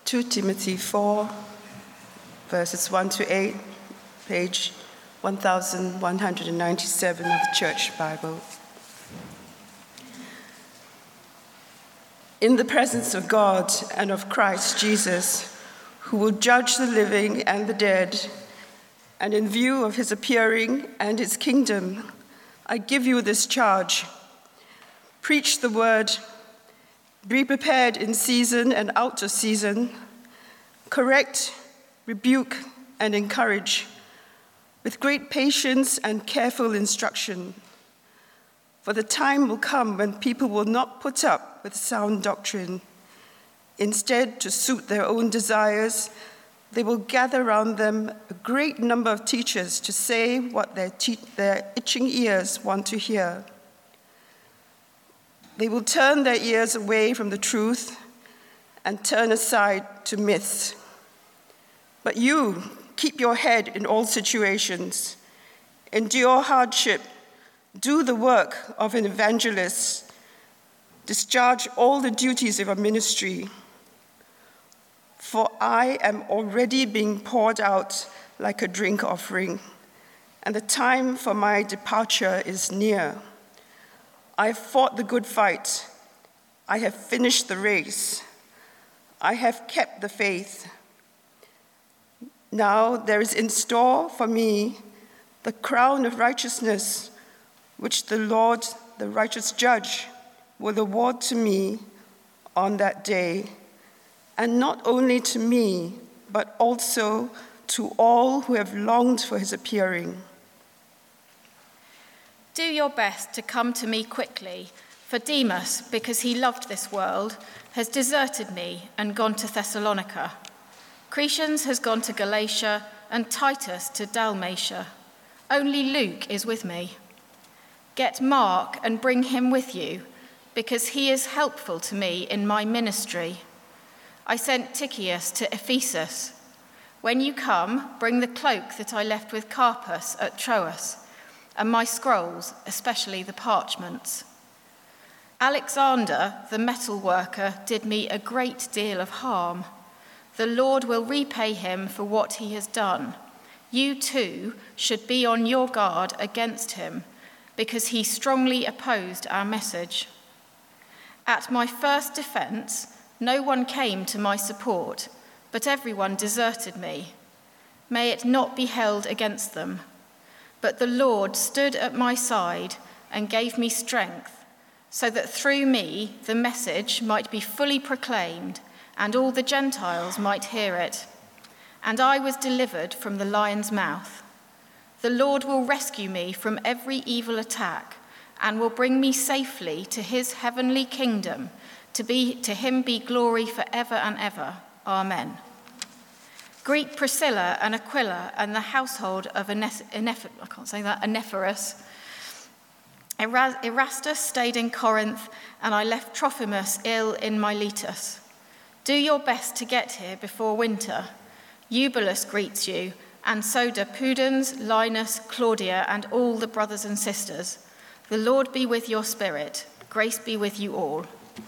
2 Timothy 4, verses 1 to 8, page 1197 of the Church Bible. In the presence of God and of Christ Jesus, who will judge the living and the dead, and in view of his appearing and his kingdom, I give you this charge. Preach the word, be prepared in season and out of season, correct, rebuke, and encourage, with great patience and careful instruction. For the time will come when people will not put up with sound doctrine. Instead, to suit their own desires, they will gather around them a great number of teachers to say what their itching ears want to hear. They will turn their ears away from the truth and turn aside to myths. But you, keep your head in all situations, endure hardship, do the work of an evangelist, discharge all the duties of a ministry. For I am already being poured out like a drink offering, and the time for my departure is near. I have fought the good fight. I have finished the race. I have kept the faith. Now there is in store for me the crown of righteousness, which the Lord, the righteous judge, will award to me on that day, and not only to me, but also to all who have longed for his appearing. Do your best to come to me quickly, for Demas, because he loved this world, has deserted me and gone to Thessalonica. Crescens has gone to Galatia, and Titus to Dalmatia. Only Luke is with me. Get Mark and bring him with you, because he is helpful to me in my ministry. I sent Tychicus to Ephesus. When you come, bring the cloak that I left with Carpus at Troas, and my scrolls, especially the parchments. Alexander, the metal worker, did me a great deal of harm. The Lord will repay him for what he has done. You too should be on your guard against him, because he strongly opposed our message. At my first defense, no one came to my support, but everyone deserted me. May it not be held against them. But the Lord stood at my side and gave me strength, so that through me the message might be fully proclaimed and all the Gentiles might hear it. And I was delivered from the lion's mouth. The Lord will rescue me from every evil attack and will bring me safely to his heavenly kingdom. To him be glory forever and ever. Amen. Greet Priscilla and Aquila and the household of Onesiphorus. Erastus stayed in Corinth, and I left Trophimus ill in Miletus. Do your best to get here before winter. Eubulus greets you, and so do Pudens, Linus, Claudia, and all the brothers and sisters. The Lord be with your spirit. Grace be with you all.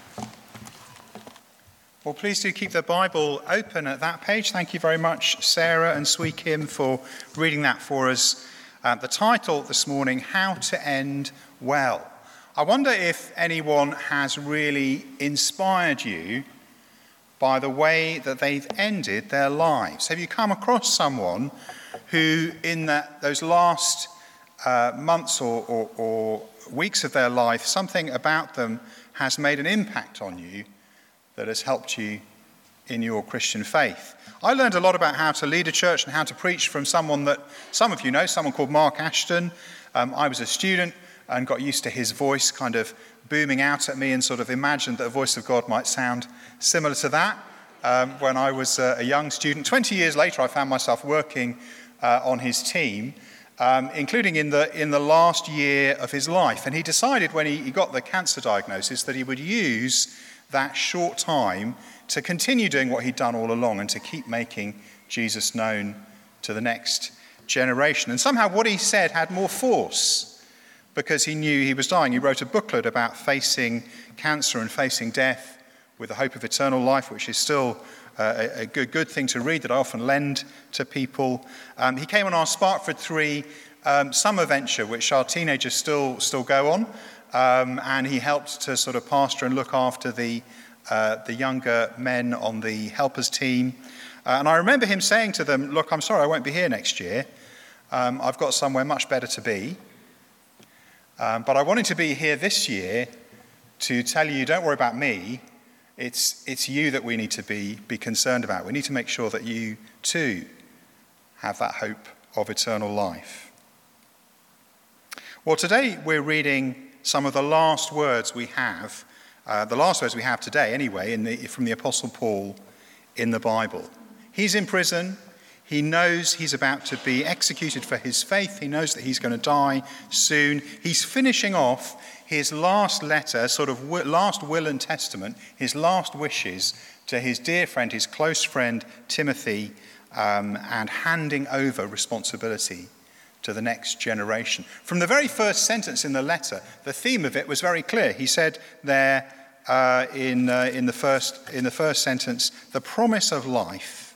Well, please do keep the Bible open at that page. Thank you very much, Sarah and Sui Kim, for reading that for us. The title this morning, How to End Well. I wonder if anyone has really inspired you by the way that they've ended their lives. Have you come across someone who, in those last months or weeks of their life, something about them has made an impact on you that has helped you in your Christian faith? I learned a lot about how to lead a church and how to preach from someone that some of you know, someone called Mark Ashton. I was a student and got used to his voice kind of booming out at me and sort of imagined that the voice of God might sound similar to that when I was a young student. 20 years later, I found myself working on his team, including in the last year of his life. And he decided when he got the cancer diagnosis that he would use that short time to continue doing what he'd done all along and to keep making Jesus known to the next generation. And somehow what he said had more force because he knew he was dying. He wrote a booklet about facing cancer and facing death with the hope of eternal life, which is still a good thing to read that I often lend to people. He came on our Sparkford 3 summer venture, which our teenagers still go on, and he helped to sort of pastor and look after the younger men on the helpers team. And I remember him saying to them, look, I'm sorry I won't be here next year. I've got somewhere much better to be. But I wanted to be here this year to tell you, don't worry about me. It's you that we need to be concerned about. We need to make sure that you too have that hope of eternal life. Well, today we're reading some of the last words we have, today anyway, from the Apostle Paul in the Bible. He's in prison. He knows he's about to be executed for his faith. He knows that he's going to die soon. He's finishing off his last letter, sort of last will and testament, his last wishes to his dear friend, his close friend, Timothy, and handing over responsibility to the next generation. From the very first sentence in the letter, the theme of it was very clear. He said there in the first sentence, the promise of life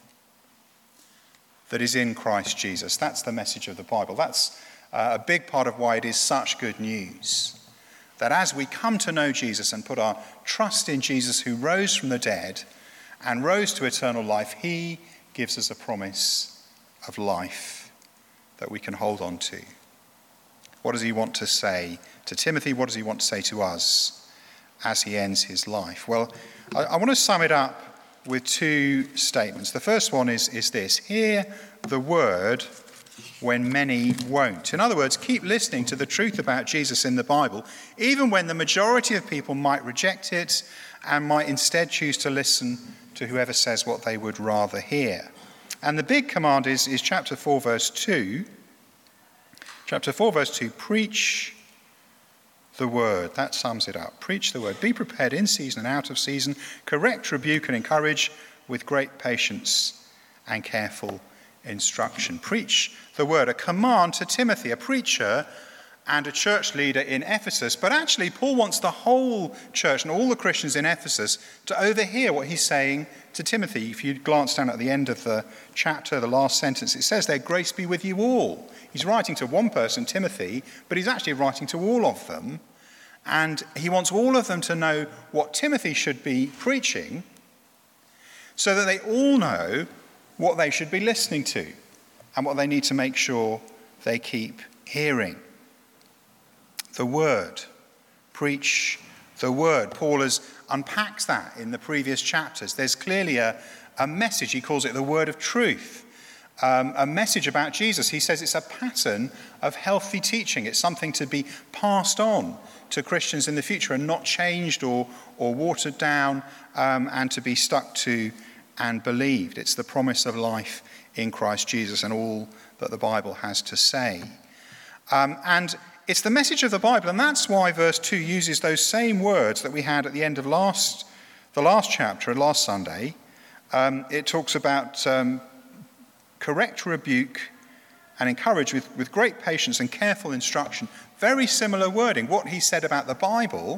that is in Christ Jesus. That's the message of the Bible. That's a big part of why it is such good news. That as we come to know Jesus and put our trust in Jesus, who rose from the dead and rose to eternal life, he gives us a promise of life that we can hold on to. What does he want to say to Timothy? What does he want to say to us as he ends his life? Well, I want to sum it up with two statements. The first one is this: hear the word when many won't. In other words, keep listening to the truth about Jesus in the Bible, even when the majority of people might reject it and might instead choose to listen to whoever says what they would rather hear. And the big command is chapter 4, verse 2. Chapter 4, verse 2, preach the word. That sums it up. Preach the word. Be prepared in season and out of season. Correct, rebuke, and encourage with great patience and careful instruction. Preach the word. A command to Timothy, a preacher and a church leader in Ephesus. But actually, Paul wants the whole church and all the Christians in Ephesus to overhear what he's saying to Timothy. If you glance down at the end of the chapter, the last sentence, it says there, grace be with you all. He's writing to one person, Timothy, but he's actually writing to all of them. And he wants all of them to know what Timothy should be preaching so that they all know what they should be listening to and what they need to make sure they keep hearing. The word. Preach the word. Paul has unpacked that in the previous chapters. There's clearly a message. He calls it the word of truth. A message about Jesus. He says it's a pattern of healthy teaching. It's something to be passed on to Christians in the future and not changed or watered down and to be stuck to and believed. It's the promise of life in Christ Jesus and all that the Bible has to say. And it's the message of the Bible, and that's why verse 2 uses those same words that we had at the end of the last chapter and last Sunday. It talks about correct, rebuke, and encourage with great patience and careful instruction. Very similar wording. What he said about the Bible,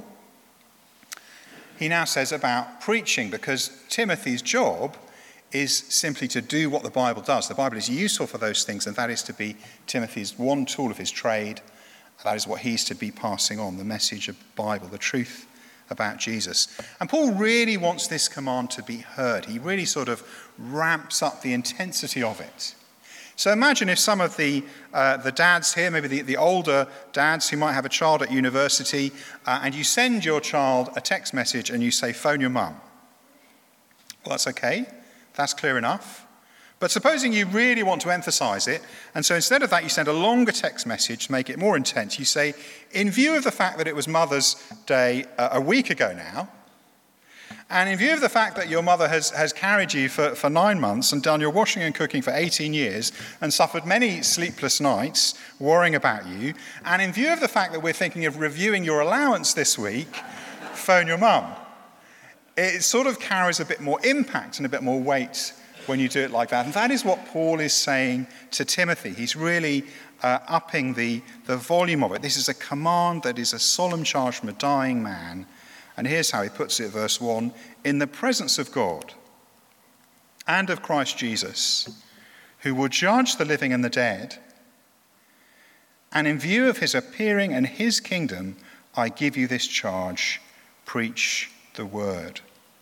he now says about preaching, because Timothy's job is simply to do what the Bible does. The Bible is useful for those things, and that is to be Timothy's one tool of his trade. That is what he's to be passing on, the message of the Bible, the truth about Jesus. And Paul really wants this command to be heard. He really sort of ramps up the intensity of it. So imagine if some of the dads here, maybe the older dads who might have a child at university, and you send your child a text message and you say, phone your mum. Well, that's okay. That's clear enough. But supposing you really want to emphasize it, and so instead of that you send a longer text message to make it more intense, you say, in view of the fact that it was Mother's Day a week ago now, and in view of the fact that your mother has carried you for 9 months and done your washing and cooking for 18 years and suffered many sleepless nights worrying about you, and in view of the fact that we're thinking of reviewing your allowance this week, phone your mum. It sort of carries a bit more impact and a bit more weight when you do it like that. And that is what Paul is saying to Timothy. He's really upping the volume of it. This is a command that is a solemn charge from a dying man And here's how he puts it, verse 1, in the presence of God and of Christ Jesus, who will judge the living and the dead, and in view of his appearing and his kingdom, I give you this charge: preach the word.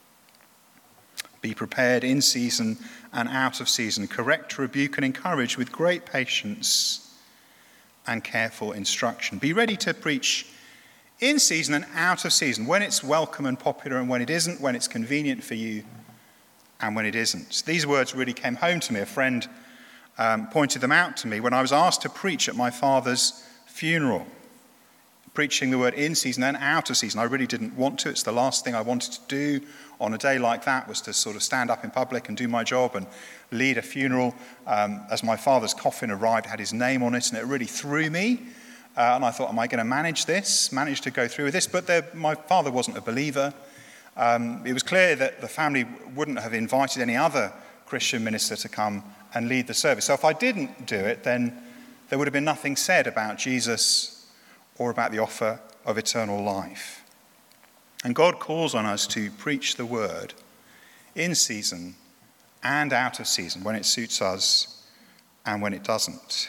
Be prepared in season and out of season. Correct, rebuke, and encourage with great patience and careful instruction. Be ready to preach in season and out of season, when it's welcome and popular and when it isn't, when it's convenient for you and when it isn't. These words really came home to me. A friend pointed them out to me when I was asked to preach at my father's funeral, preaching the word in season and out of season. I really didn't want to. It's the last thing I wanted to do on a day like that, was to sort of stand up in public and do my job and lead a funeral. As my father's coffin arrived, it had his name on it, and it really threw me. And I thought, am I going to manage to go through with this? But my father wasn't a believer. It was clear that the family wouldn't have invited any other Christian minister to come and lead the service. So if I didn't do it, then there would have been nothing said about Jesus or about the offer of eternal life. And God calls on us to preach the word in season and out of season, when it suits us and when it doesn't.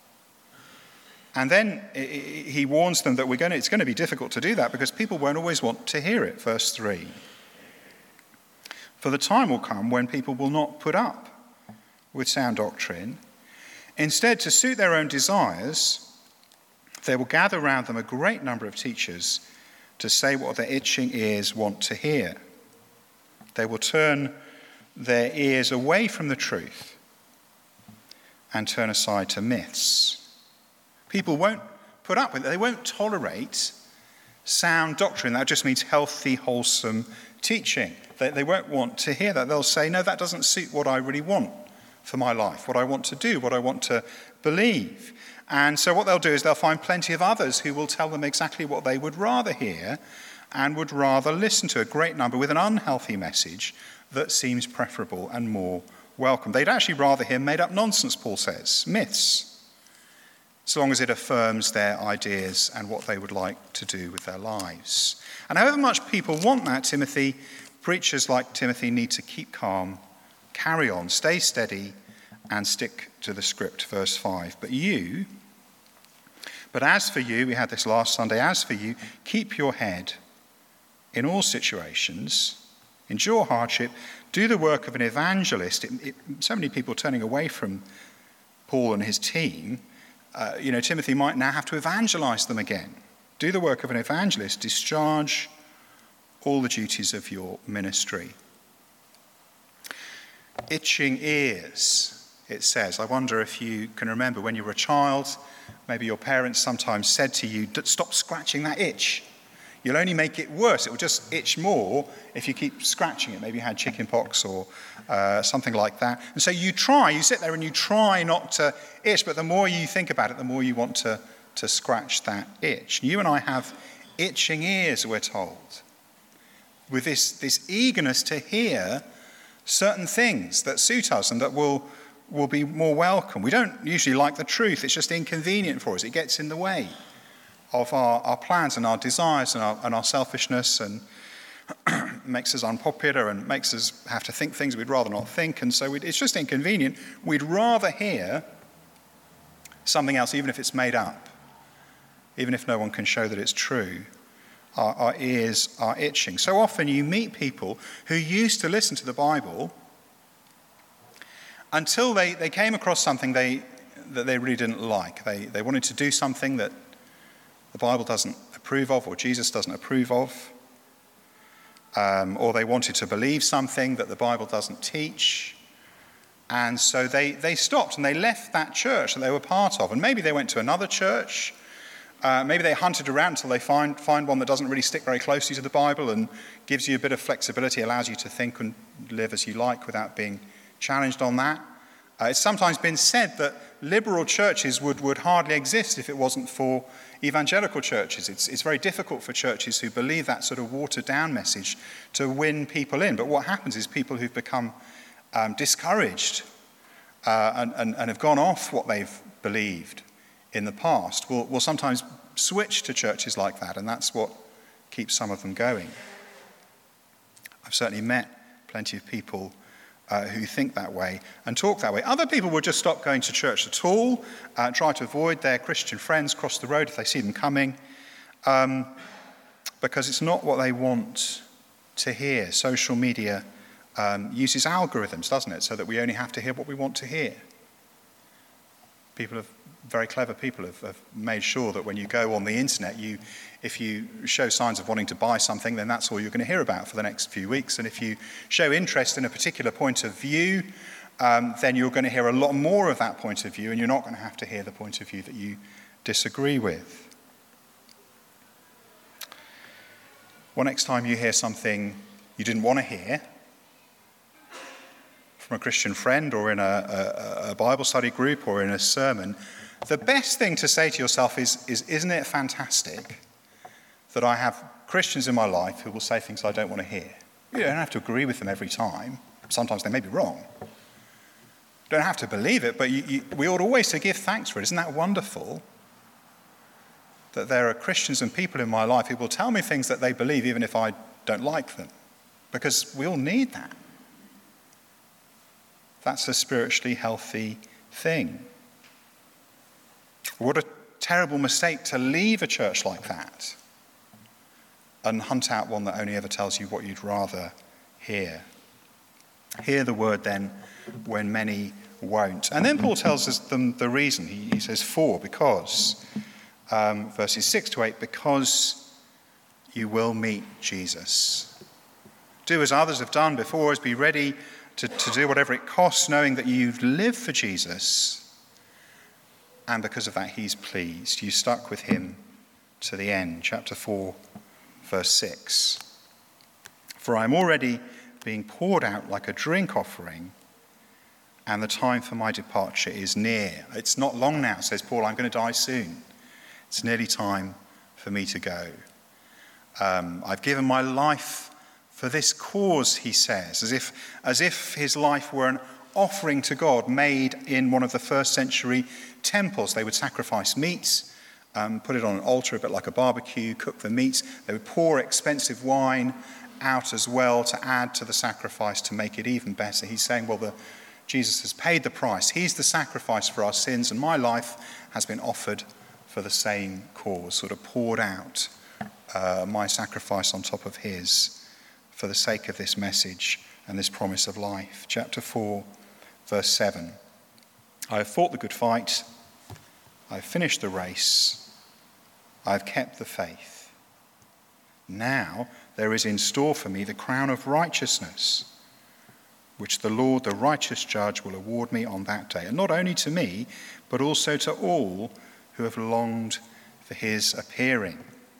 And then he warns them that it's going to be difficult to do that, because people won't always want to hear it. Verse 3. For the time will come when people will not put up with sound doctrine. Instead, to suit their own desires, they will gather around them a great number of teachers to say what their itching ears want to hear. They will turn their ears away from the truth and turn aside to myths. People won't put up with it. They won't tolerate sound doctrine. That just means healthy, wholesome teaching. They won't want to hear that. They'll say, no, that doesn't suit what I really want for my life, what I want to do, what I want to believe. And so what they'll do is they'll find plenty of others who will tell them exactly what they would rather hear and would rather listen to, a great number with an unhealthy message that seems preferable and more welcome. They'd actually rather hear made-up nonsense, Paul says, myths, so long as it affirms their ideas and what they would like to do with their lives. And however much people want that, preachers like Timothy need to keep calm, carry on, stay steady, and stick to the script. Verse 5. But as for you, we had this last Sunday, as for you, keep your head in all situations, endure hardship, do the work of an evangelist. So many people turning away from Paul and his team. Timothy might now have to evangelize them again. Do the work of an evangelist, discharge all the duties of your ministry. Itching ears, it says. I wonder if you can remember when you were a child, maybe your parents sometimes said to you, stop scratching that itch. You'll only make it worse. It will just itch more if you keep scratching it. Maybe you had chicken pox or something like that. And so you sit there and you try not to itch, but the more you think about it, the more you want to scratch that itch. You and I have itching ears, we're told, with this eagerness to hear certain things that suit us and that will be more welcome. We don't usually like the truth. It's just inconvenient for us. It gets in the way of our plans and our desires and our selfishness, and makes us unpopular and makes us have to think things we'd rather not think. And so it's just inconvenient. We'd rather hear something else, even if it's made up, even if no one can show that it's true. Our ears are itching. So often you meet people who used to listen to the Bible until they came across something that they really didn't like. They wanted to do something that the Bible doesn't approve of, or Jesus doesn't approve of. Or they wanted to believe something that the Bible doesn't teach. And so they stopped and they left that church that they were part of. And maybe they went to another church. Maybe they hunted around until they find one that doesn't really stick very closely to the Bible and gives you a bit of flexibility, allows you to think and live as you like without being challenged on that. It's sometimes been said that liberal churches would hardly exist if it wasn't for evangelical churches. It's very difficult for churches who believe that sort of watered-down message to win people in. But what happens is people who've become discouraged and have gone off what they've believed in the past will sometimes switch to churches like that, and that's what keeps some of them going. I've certainly met plenty of people who think that way and talk that way. Other people will just stop going to church at all, try to avoid their Christian friends cross the road if they see them coming, because it's not what they want to hear. Social media uses algorithms, doesn't it, so that we only have to hear what we want to hear. Very clever people have made sure that when you go on the internet, if you show signs of wanting to buy something, then that's all you're going to hear about for the next few weeks. And if you show interest in a particular point of view, then you're going to hear a lot more of that point of view, and you're not going to have to hear the point of view that you disagree with. Well, next time you hear something you didn't want to hear from a Christian friend or in a Bible study group or in a sermon, the best thing to say to yourself is, isn't it fantastic that I have Christians in my life who will say things I don't want to hear? You don't have to agree with them every time. Sometimes they may be wrong. You don't have to believe it, but we ought always to give thanks for it. Isn't that wonderful? That there are Christians and people in my life who will tell me things that they believe even if I don't like them. Because we all need that. That's a spiritually healthy thing. What a terrible mistake to leave a church like that and hunt out one that only ever tells you what you'd rather hear. Hear the word then when many won't. And then Paul tells us the reason. He says, because, verses 6 to 8, because you will meet Jesus. Do as others have done before us, be ready to do whatever it costs, knowing that you've lived for Jesus, and because of that he's pleased. You stuck with him to the end. Chapter 4, verse 6. For I am already being poured out like a drink offering, and the time for my departure is near. It's not long now, says Paul. I'm going to die soon. It's nearly time for me to go. I've given my life for this cause, he says, as if his life were an offering to God made in one of the first century temples. They would sacrifice meats, put it on an altar a bit like a barbecue, cook the meats. They would pour expensive wine out as well to add to the sacrifice to make it even better. He's saying, well, Jesus has paid the price. He's the sacrifice for our sins, and my life has been offered for the same cause, sort of poured out my sacrifice on top of his for the sake of this message and this promise of life. Chapter 4, verse 7. I have fought the good fight. I have finished the race. I have kept the faith. Now there is in store for me the crown of righteousness, which the Lord, the righteous judge, will award me on that day. And not only to me, but also to all who have longed for his appearing.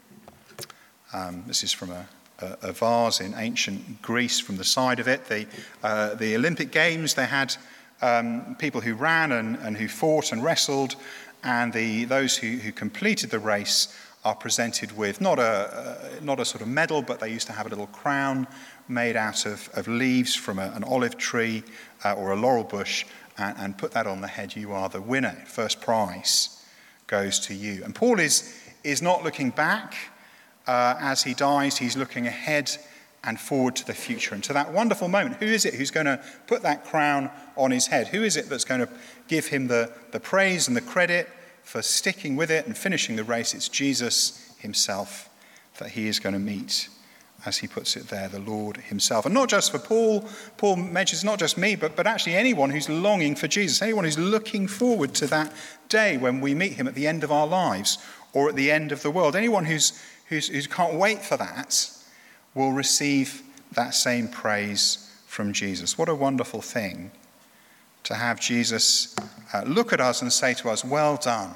This is from a vase in ancient Greece. From the side of it, the Olympic Games, they had people who ran and who fought and wrestled, and those who completed the race are presented with not a sort of medal, but they used to have a little crown made out of leaves from an olive tree or a laurel bush, and put that on the head. You are the winner. First prize goes to you. And Paul is not looking back as he dies. He's looking ahead and forward to the future and to that wonderful moment. Who is it who's going to put that crown on his head? Who is it that's going to give him the praise and the credit for sticking with it and finishing the race? It's Jesus himself that he is going to meet, as he puts it there, the Lord himself. And not just for Paul. Paul mentions not just me, but actually anyone who's longing for Jesus, anyone who's looking forward to that day when we meet him at the end of our lives or at the end of the world. Anyone who can't wait for that will receive that same praise from Jesus. What a wonderful thing to have Jesus look at us and say to us, well done,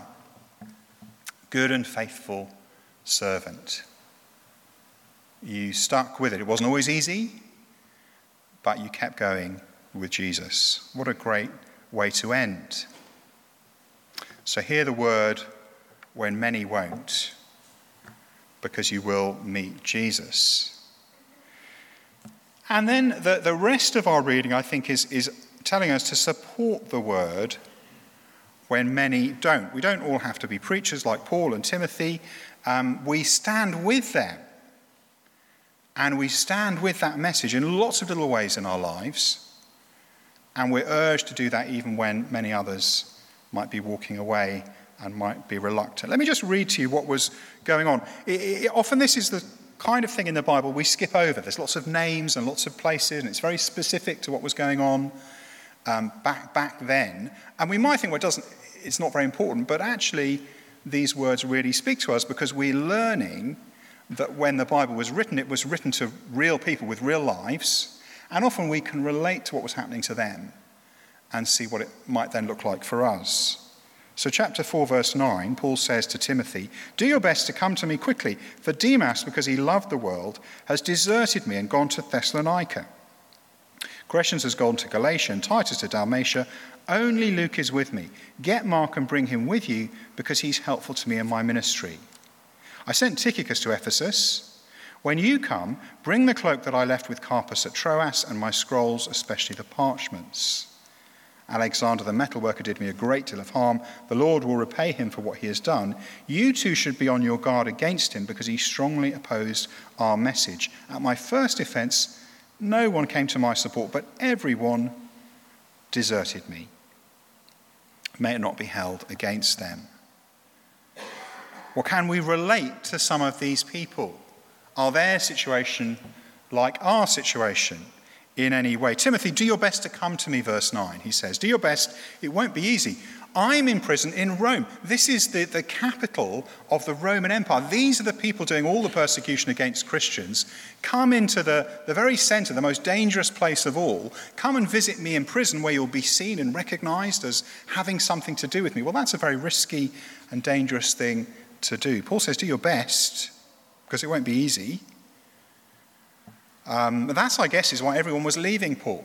good and faithful servant. You stuck with it. It wasn't always easy, but you kept going with Jesus. What a great way to end. So hear the word when many won't, because you will meet Jesus. And then the rest of our reading, I think, is telling us to support the word when many don't. We don't all have to be preachers like Paul and Timothy. We stand with them And we stand with that message in lots of little ways in our lives. And we're urged to do that even when many others might be walking away and might be reluctant. Let me just read to you what was going on. Often this is the kind of thing in the Bible we skip over. There's lots of names and lots of places, and it's very specific to what was going on back then. And we might think, well, it's not very important, but actually these words really speak to us because we're learning that when the Bible was written, it was written to real people with real lives, and often we can relate to what was happening to them and see what it might then look like for us. So chapter 4, verse 9, Paul says to Timothy, "Do your best to come to me quickly, for Demas, because he loved the world, has deserted me and gone to Thessalonica. Crescens has gone to Galatia and Titus to Dalmatia. Only Luke is with me. Get Mark and bring him with you, because he's helpful to me in my ministry. I sent Tychicus to Ephesus. When you come, bring the cloak that I left with Carpus at Troas and my scrolls, especially the parchments. Alexander the metalworker did me a great deal of harm. The Lord will repay him for what he has done. You too should be on your guard against him, because he strongly opposed our message. At my first offense, no one came to my support, but everyone deserted me. May it not be held against them." Well, can we relate to some of these people? Are their situation like our situation in any way? Timothy, do your best to come to me, verse 9, he says. Do your best. It won't be easy. I'm in prison in Rome. This is the capital of the Roman Empire. These are the people doing all the persecution against Christians. Come into the very center, the most dangerous place of all. Come and visit me in prison, where you'll be seen and recognized as having something to do with me. Well, that's a very risky and dangerous thing to do. Paul says, do your best, because it won't be easy. That's, I guess, is why everyone was leaving Paul.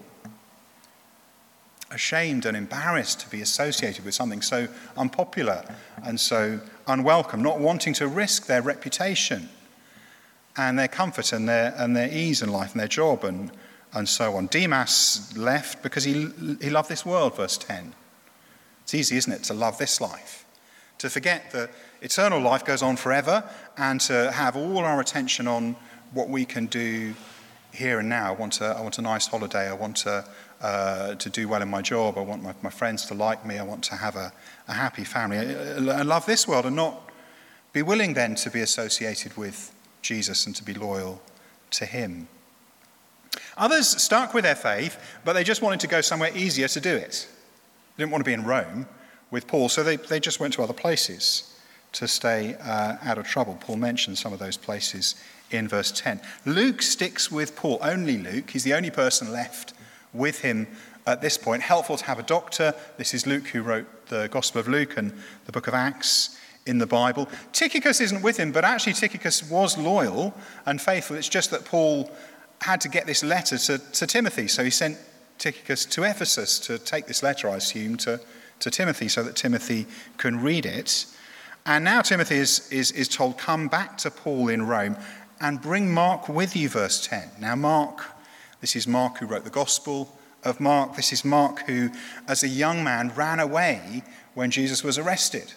Ashamed and embarrassed to be associated with something so unpopular and so unwelcome, not wanting to risk their reputation and their comfort and their ease in life and their job and so on. Demas left because he loved this world, verse 10. It's easy, isn't it, to love this life, to forget that eternal life goes on forever, and to have all our attention on what we can do here and now. I want a nice holiday. I want to do well in my job. I want my friends to like me. I want to have a happy family. I love this world and not be willing then to be associated with Jesus and to be loyal to him. Others stuck with their faith, but they just wanted to go somewhere easier to do it. They didn't want to be in Rome with Paul, so they just went to other places to stay out of trouble. Paul mentions some of those places in verse 10. Luke sticks with Paul, only Luke. He's the only person left with him at this point. Helpful to have a doctor. This is Luke who wrote the Gospel of Luke and the book of Acts in the Bible. Tychicus isn't with him, but actually Tychicus was loyal and faithful. It's just that Paul had to get this letter to Timothy, so he sent Tychicus to Ephesus to take this letter, I assume, to Timothy, so that Timothy can read it. And now Timothy is told, come back to Paul in Rome and bring Mark with you, verse 10. Now Mark, this is Mark who wrote the Gospel of Mark. This is Mark who, as a young man, ran away when Jesus was arrested.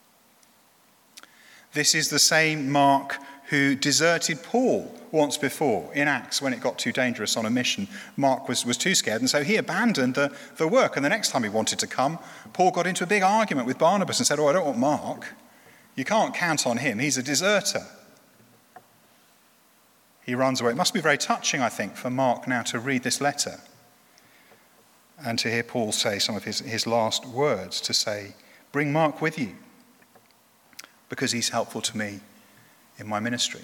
This is the same Mark who deserted Paul once before in Acts when it got too dangerous on a mission. Mark was too scared, and so he abandoned the work. And the next time he wanted to come, Paul got into a big argument with Barnabas and said, I don't want Mark. You can't count on him. He's a deserter. He runs away. It must be very touching, I think, for Mark now to read this letter and to hear Paul say some of his last words, to say, bring Mark with you because he's helpful to me in my ministry.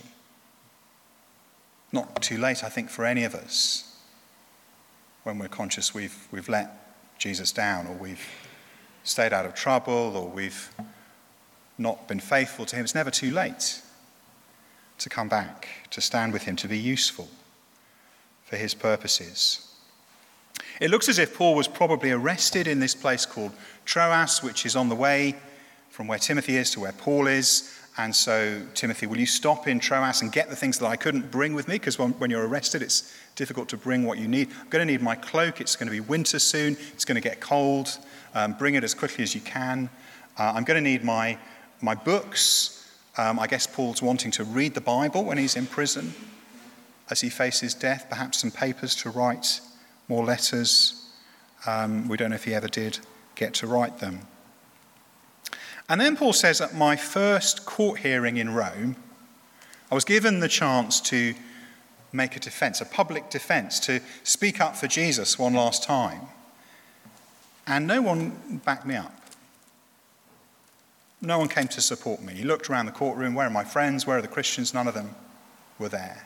Not too late, I think, for any of us when we're conscious we've let Jesus down, or we've stayed out of trouble, or we've not been faithful to him. It's never too late to come back, to stand with him, to be useful for his purposes. It looks as if Paul was probably arrested in this place called Troas, which is on the way from where Timothy is to where Paul is. And so, Timothy, will you stop in Troas and get the things that I couldn't bring with me? Because when you're arrested, it's difficult to bring what you need. I'm going to need my cloak. It's going to be winter soon. It's going to get cold. Bring it as quickly as you can. I'm going to need my books. I guess Paul's wanting to read the Bible when he's in prison. as he faces death, perhaps some papers to write, more letters. We don't know if he ever did get to write them. And then Paul says, at my first court hearing in Rome, I was given the chance to make a defense, a public defense, to speak up for Jesus one last time. And no one backed me up. No one came to support me. He looked around the courtroom, where are my friends, where are the Christians? None of them were there.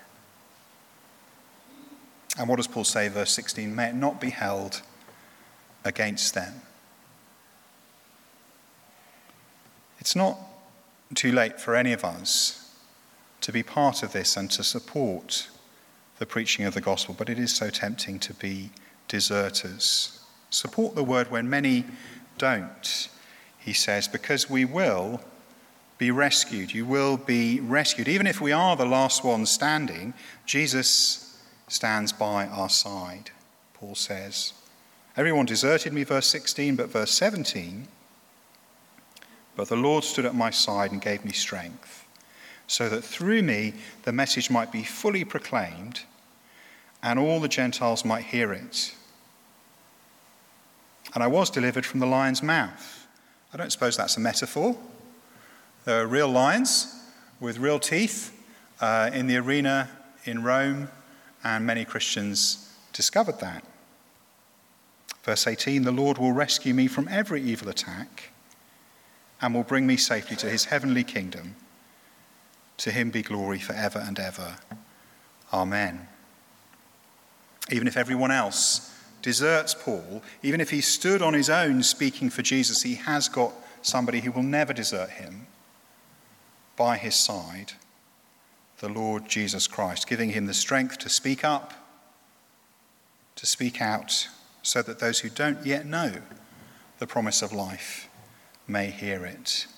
And what does Paul say, verse 16? May it not be held against them. It's not too late for any of us to be part of this and to support the preaching of the gospel, but it is so tempting to be deserters. Support the word when many don't, he says, because we will be rescued. You will be rescued. Even if we are the last ones standing, Jesus stands by our side, Paul says. Everyone deserted me, verse 16, but verse 17, but the Lord stood at my side and gave me strength, so that through me the message might be fully proclaimed and all the Gentiles might hear it. And I was delivered from the lion's mouth. I don't suppose that's a metaphor. There are real lions with real teeth in the arena in Rome, and many Christians discovered that. Verse 18, the Lord will rescue me from every evil attack and will bring me safely to his heavenly kingdom. To him be glory forever and ever. Amen. Even if everyone else deserts Paul, even if he stood on his own speaking for Jesus, he has got somebody who will never desert him by his side, the Lord Jesus Christ, giving him the strength to speak up, to speak out, so that those who don't yet know the promise of life may hear it.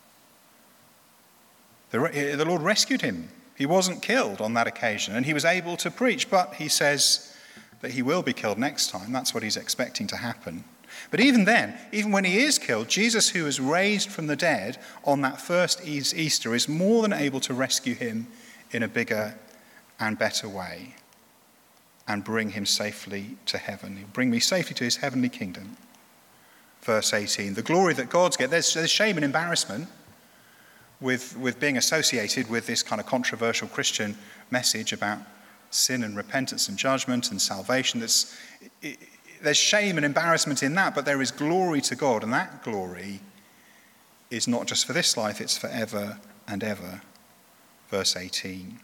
The Lord rescued him. He wasn't killed on that occasion, and he was able to preach, but he says that he will be killed next time. That's what he's expecting to happen. But even then, even when he is killed, Jesus, who was raised from the dead on that first Easter, is more than able to rescue him in a bigger and better way and bring him safely to heaven. He'll bring me safely to his heavenly kingdom. Verse 18, the glory that God's get. There's shame and embarrassment with being associated with this kind of controversial Christian message about sin and repentance and judgment and salvation. There's shame and embarrassment in that, but there is glory to God, and that glory is not just for this life, it's forever and ever. Verse 18.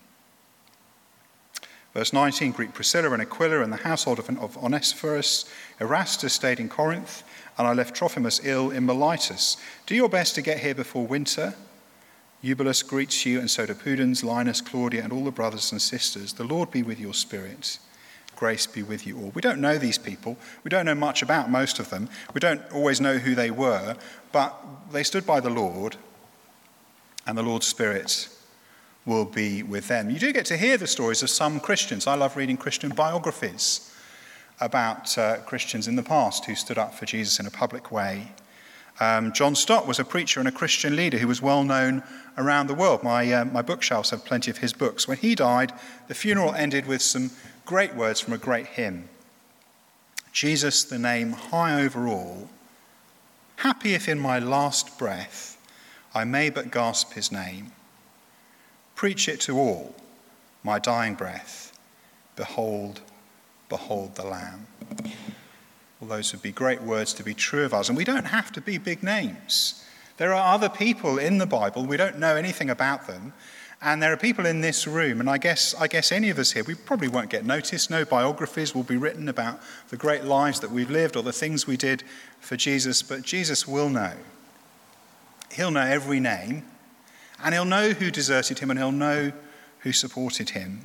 Verse 19, greet Priscilla and Aquila and the household of Onesiphorus. Erastus stayed in Corinth, and I left Trophimus ill in Miletus. Do your best to get here before winter. Eubulus greets you, and so do Pudens, Linus, Claudia, and all the brothers and sisters. The Lord be with your spirit. Grace be with you all. We don't know these people. We don't know much about most of them. We don't always know who they were, but they stood by the Lord, and the Lord's Spirit will be with them. You do get to hear the stories of some Christians. I love reading Christian biographies about Christians in the past who stood up for Jesus in a public way. John Stott was a preacher and a Christian leader who was well known around the world. My bookshelves have plenty of his books. When he died, the funeral ended with some great words from a great hymn. Jesus, the name high over all, happy if in my last breath I may but gasp his name. Preach it to all, my dying breath. Behold, behold the Lamb. Well, those would be great words to be true of us. And we don't have to be big names. There are other people in the Bible. We don't know anything about them. And there are people in this room, and I guess any of us here, we probably won't get noticed. No biographies will be written about the great lives that we've lived or the things we did for Jesus. But Jesus will know. He'll know every name. And he'll know who deserted him, and he'll know who supported him.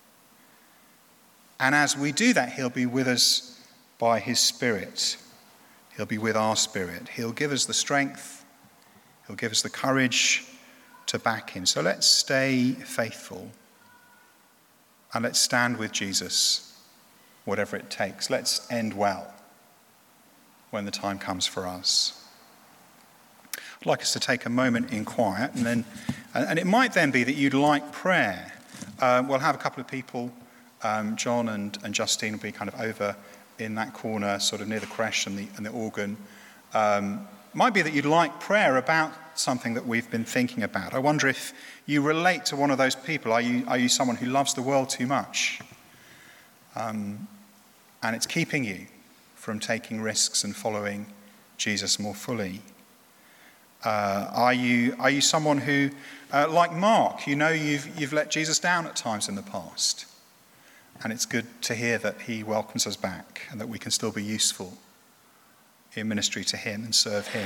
And as we do that, he'll be with us by his Spirit. He'll be with our spirit. He'll give us the strength. He'll give us the courage to back him. So let's stay faithful. And let's stand with Jesus, whatever it takes. Let's end well when the time comes for us. I'd like us to take a moment in quiet, and it might then be that you'd like prayer. We'll have a couple of people John and Justine will be kind of over in that corner, sort of near the creche and the organ. Might be that you'd like prayer about something that we've been thinking about. I wonder if you relate to one of those people. Are you someone who loves the world too much? And it's keeping you from taking risks and following Jesus more fully. Are you someone who, like Mark, you've let Jesus down at times in the past? And it's good to hear that he welcomes us back and that we can still be useful in ministry to him and serve him.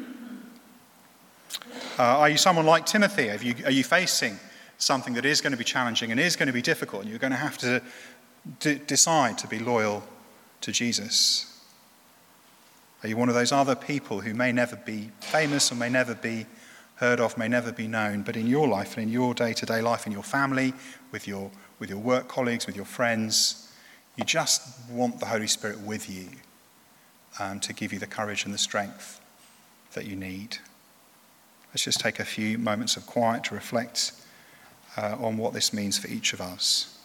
Are you someone like Timothy? Are you facing something that is going to be challenging and is going to be difficult, and you're going to have to decide to be loyal to Jesus? Are you one of those other people who may never be famous or may never be heard of, may never be known, but in your life and in your day-to-day life, in your family, with your work colleagues, with your friends, you just want the Holy Spirit with you to give you the courage and the strength that you need? Let's just take a few moments of quiet to reflect on what this means for each of us.